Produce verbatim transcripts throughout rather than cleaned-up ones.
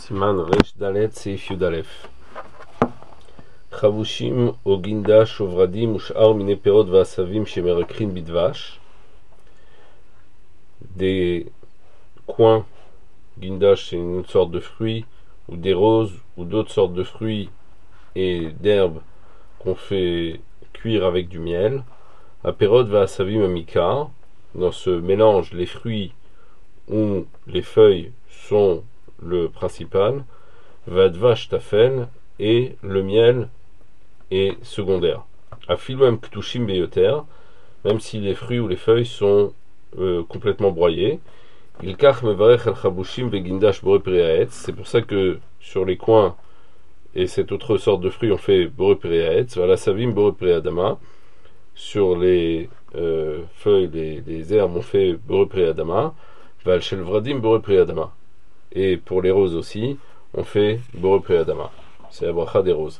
סימן רש דלת סעיף י' א' חבושים או גינדש או ורדים ושאר מיני פירות ועשבים שמרככים בדבש. Des coins, guindash c'est une autre sorte de fruit, ou des roses ou d'autres sortes de fruits et d'herbes qu'on fait cuire avec du miel. Apérod va savim amikar. Dans ce mélange, les fruits ou les feuilles sont le principal. Vadvash tafel, et le miel est secondaire. Afiluem ktushim beyoter, même si les fruits ou les feuilles sont euh, complètement broyés. Il kach mevarech al chabushim begindash bore priaetz. C'est pour ça que sur les coins et cette autre sorte de fruits on fait bore priaetz. Voilà savim bore priadama. Sur les euh, feuilles, les, les herbes on fait bore priadama. Val shel vradim bore priadama. Et pour les roses aussi, on fait bore priadama. C'est la bracha des roses.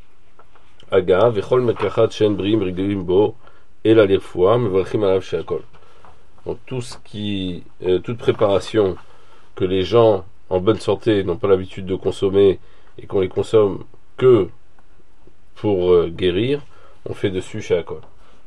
Aga vechol mekachat shen brim rigelim bo el alirfoua mevarchim alav sheakol. Donc tout ce qui, euh, toute préparation que les gens en bonne santé n'ont pas l'habitude de consommer et qu'on les consomme que pour euh, guérir, on fait dessus sheakol.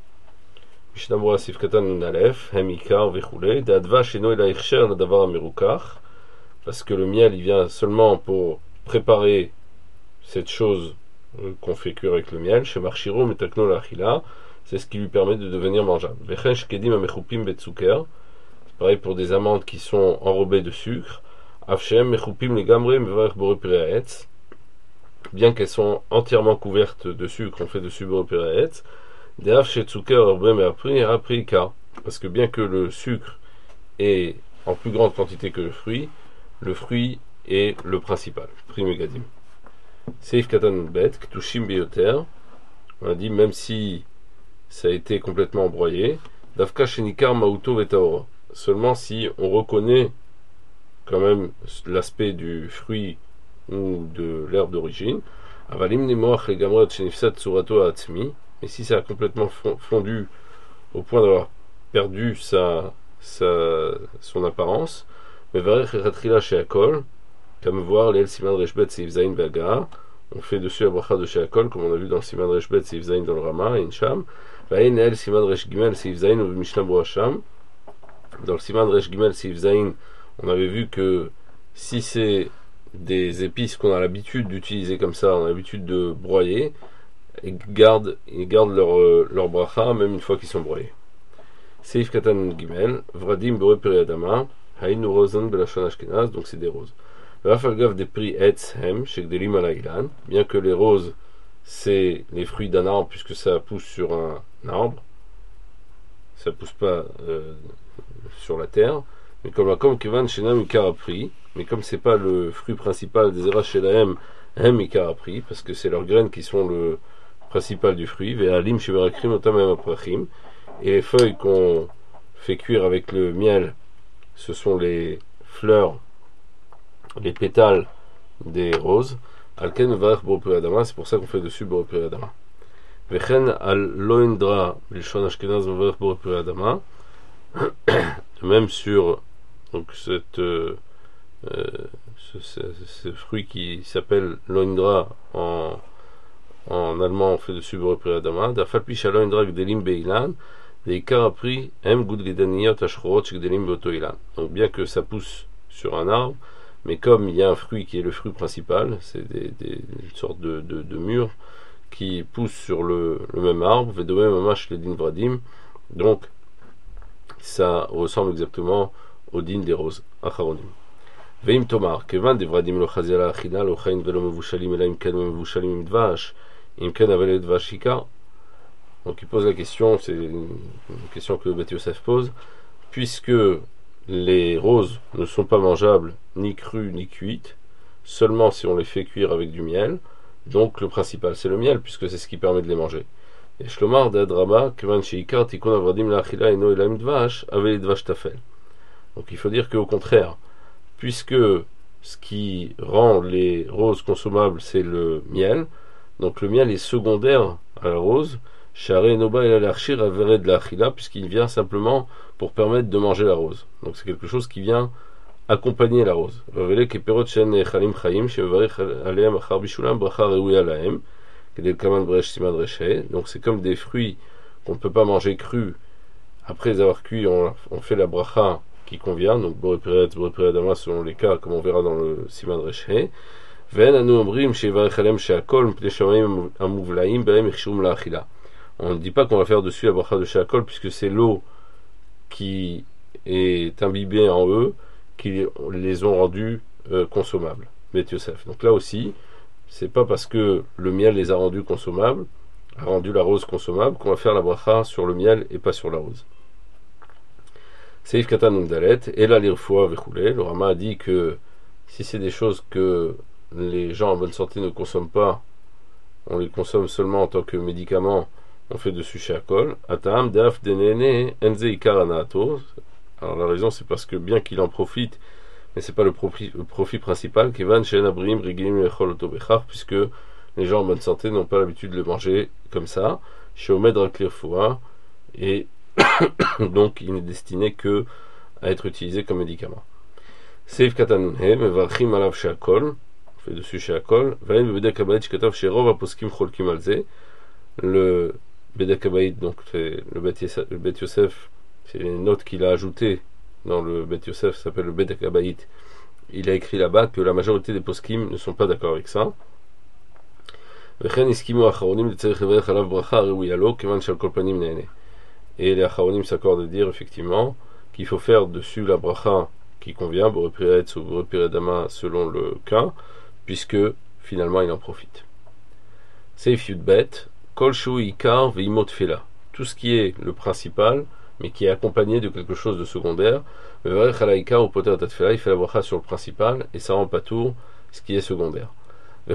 Mishnah sif katan nun alef hemikar vechule d'advash eno el aichsher ladavar amerukach. Parce que le miel il vient seulement pour préparer cette chose euh, qu'on fait cuire avec le miel. Chez Marchiro metakno l'achila, c'est ce qui lui permet de devenir mangeable. Vechen shkedim amechupim betzuker, c'est pareil pour des amandes qui sont enrobées de sucre. Afshem mechupim legamre mevarech bore piraetz, bien qu'elles sont entièrement couvertes de sucre, on fait dessus bore piraetz. Deaf chez tzuker orbe meapri apri ka, parce que bien que le sucre est en plus grande quantité que le fruit, le fruit est le principal. Prime gadim. Seif katan bet ktushim beyoter. On a dit même si ça a été complètement broyé. Davka shenikar mauto vetaoro. Seulement si on reconnaît quand même l'aspect du fruit ou de l'herbe d'origine. Avalim nemoach legamrot shenifsat tsurato atzmi. Et si ça a complètement fondu au point d'avoir perdu sa, sa son apparence. Mais Ratrila Sheakol, comme voir l'El Siman Reshbet Seif Zain Baga, on fait dessus la bracha de Sheakol, comme on a vu dans le Siman Reshbet Seif Zain dans le Rama et Incham. Vaïn l'El Siman Resh Gimel Seif Zain ou Mishnah Boacham. Dans le Siman Resh Gimel Seif Zain, on avait vu que si c'est des épices qu'on a l'habitude d'utiliser comme ça, on a l'habitude de broyer, ils gardent, ils gardent leur, leur bracha même une fois qu'ils sont broyés. Seif Katan Gimel, Vradim Bore Periadama. Haïnu rosen belashon ashkenaz, donc c'est des roses. Rafalgav des prix etz hem shekdelim alailan, bien que les roses c'est les fruits d'un arbre puisque ça pousse sur un arbre, ça pousse pas euh, sur la terre. Mais comme comme kevan shenam ikarapri, mais comme c'est pas le fruit principal des eras shelahem hem ikarapri, parce que c'est leurs graines qui sont le principal du fruit. Ve'alim sheberakrim otam hem aprachim, et les feuilles qu'on fait cuire avec le miel, ce sont les fleurs, les pétales des roses. Alken varech bore priadama, c'est pour ça qu'on fait dessus bore priadama. Vechen al loindra bilshon ashkenaz varech bore priadama. De même sur donc cette euh, ce, ce, ce fruit qui s'appelle loindra en en allemand on fait dessus bore priadama. Dafal pi shaloindra gdelim beilan. Donc bien que ça pousse sur un arbre, mais comme il y a un fruit qui est le fruit principal, c'est des, des, une sorte de, de, de mur qui pousse sur le, le même arbre, donc ça ressemble exactement au din des roses. Veim tomar, kevan devradim lo chazela achina lo chayin velo mevushalim ela imken mevushalim imdvash imken avel dvashika. Donc il pose la question, c'est une question que le Beth Yosef pose, puisque les roses ne sont pas mangeables ni crues ni cuites, seulement si on les fait cuire avec du miel, donc le principal c'est le miel, puisque c'est ce qui permet de les manger. Et Shlomar d'Adrama, Kevan Sheikar, Tikon Avradim Lachila Eno Elam Dvash, Avel Dvash Tafel. Donc il faut dire qu'au contraire, puisque ce qui rend les roses consommables c'est le miel, donc le miel est secondaire à la rose, puisqu'il vient simplement pour permettre de manger la rose. Donc c'est quelque chose qui vient accompagner la rose. Donc c'est comme des fruits qu'on ne peut pas manger crus. Après les avoir cuits, on, on fait la bracha qui convient, donc boré peret, boré peret dama selon les cas, comme on verra dans le siman reshe. On ne dit pas qu'on va faire dessus la bracha de sheakol, puisque c'est l'eau qui est imbibée en eux qui les ont rendus euh, consommables. Bet Yosef. Donc là aussi, c'est pas parce que le miel les a rendus consommables, a rendu la rose consommable, qu'on va faire la bracha sur le miel et pas sur la rose. Seif Katan Umdalet, et là l'irfoua vechoulé. Le Rama a dit que si c'est des choses que les gens en bonne santé ne consomment pas, on les consomme seulement en tant que médicament, on fait dessus sheakol. Atam daf denene enze ikar anato. Alors la raison c'est parce que bien qu'il en profite, mais c'est pas le profit, le profit principal, kevan shen abrim regilim lechol oto bechar, puisque les gens en bonne santé n'ont pas l'habitude de le manger comme ça. Sheomed rak l'irfoua, et donc il n'est destiné que à être utilisé comme médicament. Seif katanunhe mevarchim alav sheakol, on fait dessus sheakol. Vain bebedek habayit shkatav sherov aposkim cholkim alze. Le bedek habayit, donc c'est le bet Yosef, c'est les notes qu'il a ajoutées dans le Bet Yosef, ça s'appelle le Bedek Habayit. Il a écrit là-bas que la majorité des poskim ne sont pas d'accord avec ça. Et les acharonim s'accordent de dire effectivement qu'il faut faire dessus la bracha qui convient, boré peret ou boré peret dama selon le cas, puisque finalement il en profite. Seif yudbet, kol shu ikar veimot fela. Tout ce qui est le principal, mais qui est accompagné de quelque chose de secondaire, il fait la bracha sur le principal, et ça rend pas tour ce qui est secondaire. Et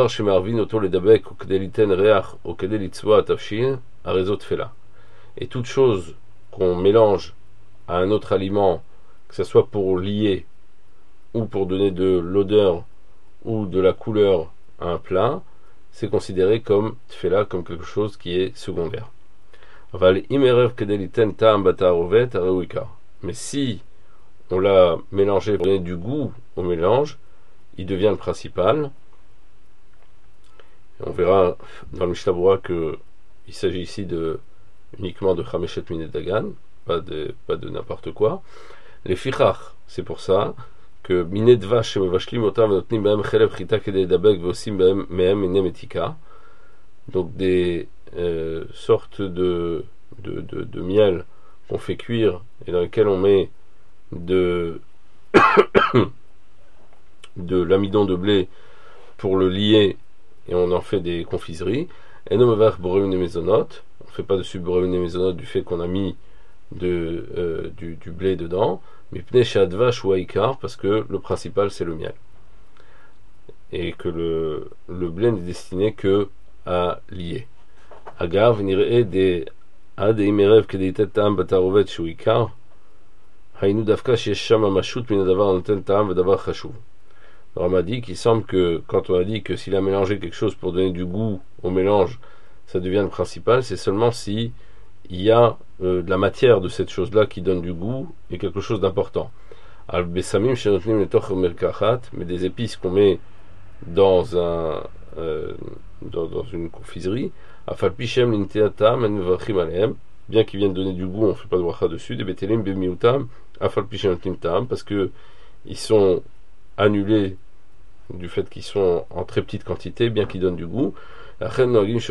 toute chose qu'on mélange à un autre aliment, que ce soit pour lier, ou pour donner de l'odeur, ou de la couleur à un plat, c'est considéré comme tfela, comme quelque chose qui est secondaire. Mais si on l'a mélangé pour donner du goût au mélange, il devient le principal. On verra dans le Mishnah Berurah que il s'agit ici de uniquement de Chameshet Minet Dagan, pas de, pas de n'importe quoi. Les fichach, c'est pour ça que Minet Vash Mevashlim Otam Notnim Behem Chelev Chita Kedei Dabek Vosim Behem Mehem Enem Etika. Donc des euh, sortes de, de, de, de miel qu'on fait cuire et dans lequel on met de de l'amidon de blé pour le lier et on en fait des confiseries. Et non mevar borevine maisonot, on fait pas dessus borevine maisonot du fait qu'on a mis de, euh, du, du blé dedans, mais pnei shadvash ou aikar, parce que le principal c'est le miel et que le, le blé n'est destiné que à lier. Agav nir'e de ad imerev kedeitet ta'am batarovet shu ikar haynu davka sheyesh sham mashut min adavar noten ta'am vedavar chashuv. Alors on m'a dit qu'il semble que quand on a dit que s'il a mélangé quelque chose pour donner du goût au mélange, ça devient le principal, c'est seulement si il y a euh, de la matière de cette chose-là qui donne du goût et quelque chose d'important. Al besamim shenotnim letoch merkachat, mais des épices qu'on met dans un euh, dans, dans une confiserie, afal pichem linteatam en mevarchim alehem, bien qu'ils viennent donner du goût, on ne fait pas de bracha dessus, des betelim bemiutam afal pichem linteatam, parce que ils sont annulés du fait qu'ils sont en très petite quantité, bien qu'ils donnent du goût. C'est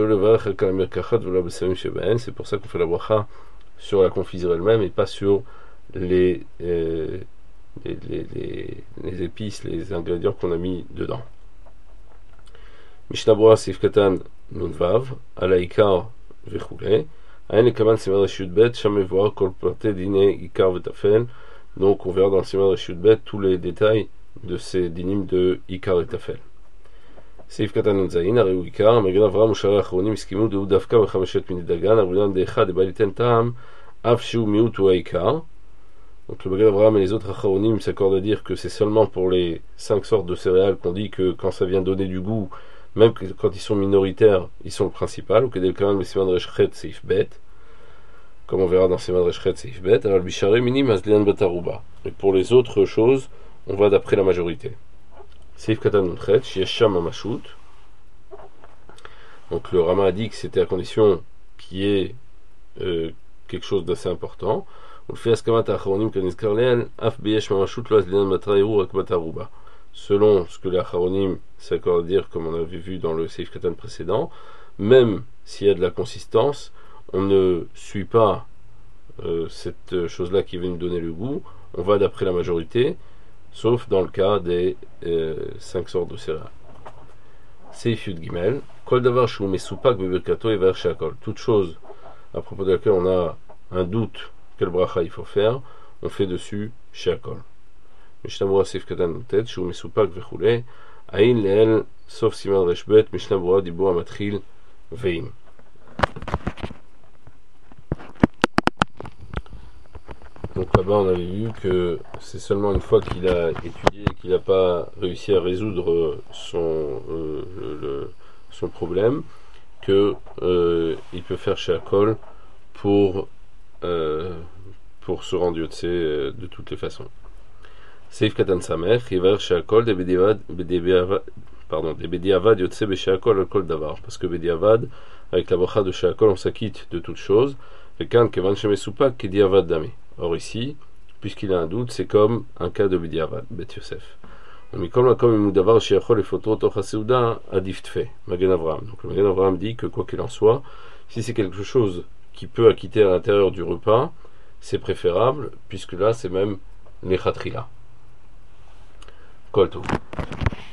pour ça qu'on fait la bracha sur la confiserie elle-même et pas sur les, euh, les, les, les, les épices, les ingrédients qu'on a mis dedans. Mishnah Berurah Sif Katan Nunvav, Alaikar Vechoulé, Ayen Lekaman Siman Reshut Bet, Shamevoar Kol Plate Dine Ikar Vetafel. Donc on verra dans le Siman Reshut Bet tous les détails de ces dynimes de Ikar et Tafel. Seif Katan Zayin, Areu Ikar, Megad Avram Ushara Achronim Iskimu de Udavka Vachameshet Minet Dagan, Arulan Decha de Baliten Tam, Avshu Miut ou Ikar. Donc le Megad Avram et les autres Achronim s'accordent à dire que c'est seulement pour les cinq sortes de céréales qu'on dit que quand ça vient donner du goût, même quand ils sont minoritaires, ils sont le principal, ou que Del Kaman Siman Reshchet Seif Bet, comme on verra dans Siman Reshchet Seif Bet. Alors le Bicharé Minim Azlian Bataruba. Et pour les autres choses, on va d'après la majorité. Seif Katan Nuntret, Shiesham Amashut. Donc le Rama a dit que c'était à condition qu'il y ait euh, quelque chose d'assez important. On le fait Askamat Acharonim Kanizkar Leel, Af Beyesh Mamashut Lo Azlinan Matraïru Akbat Aruba. Selon ce que les Acharonim s'accordent à dire, comme on avait vu dans le Seif Katan précédent, même s'il y a de la consistance, on ne suit pas euh, cette chose-là qui vient nous donner le goût, on va d'après la majorité, sauf dans le cas des euh, cinq sortes de céréales. Seif Yud Gimel, Kol Davar Shu Mesupak Bebirkato et Ver Shakol. Toute chose à propos de laquelle on a un doute quel bracha il faut faire, on fait dessus Shakol. Mishnah Berurah Seif Katan Nutet, Shu Mesupak Vechule, Aïn Leel, sauf Siman Reshbet, Mishnah Berurah Dibur Amatril, Veim. Donc là-bas on avait vu que c'est seulement une fois qu'il a étudié et qu'il n'a pas réussi à résoudre son, euh, le, son problème que euh, il peut faire Shakol pour, euh, pour se rendre Yotse euh, de toutes les façons. Seif Katan Samer, Yivar Shakol de Bediavad, pardon, de Bediavad Yotse be Shakol al Kol Davar, parce que Bediavad, avec la bracha de Shakol, on s'acquitte de toutes choses. Et quand Kevan Sheme Supak, Kediavad Dame. Or ici, puisqu'il a un doute, c'est comme un cas de Bediavad, Bet Yosef. Mikol Makom Imudavar Shiachol et Foto Tocha Seuda Adiftfe, Magen Avraham. Donc le Magen Avraham dit que quoi qu'il en soit, si c'est quelque chose qui peut acquitter à l'intérieur du repas, c'est préférable, puisque là c'est même l'Echatrila. Kol Tov.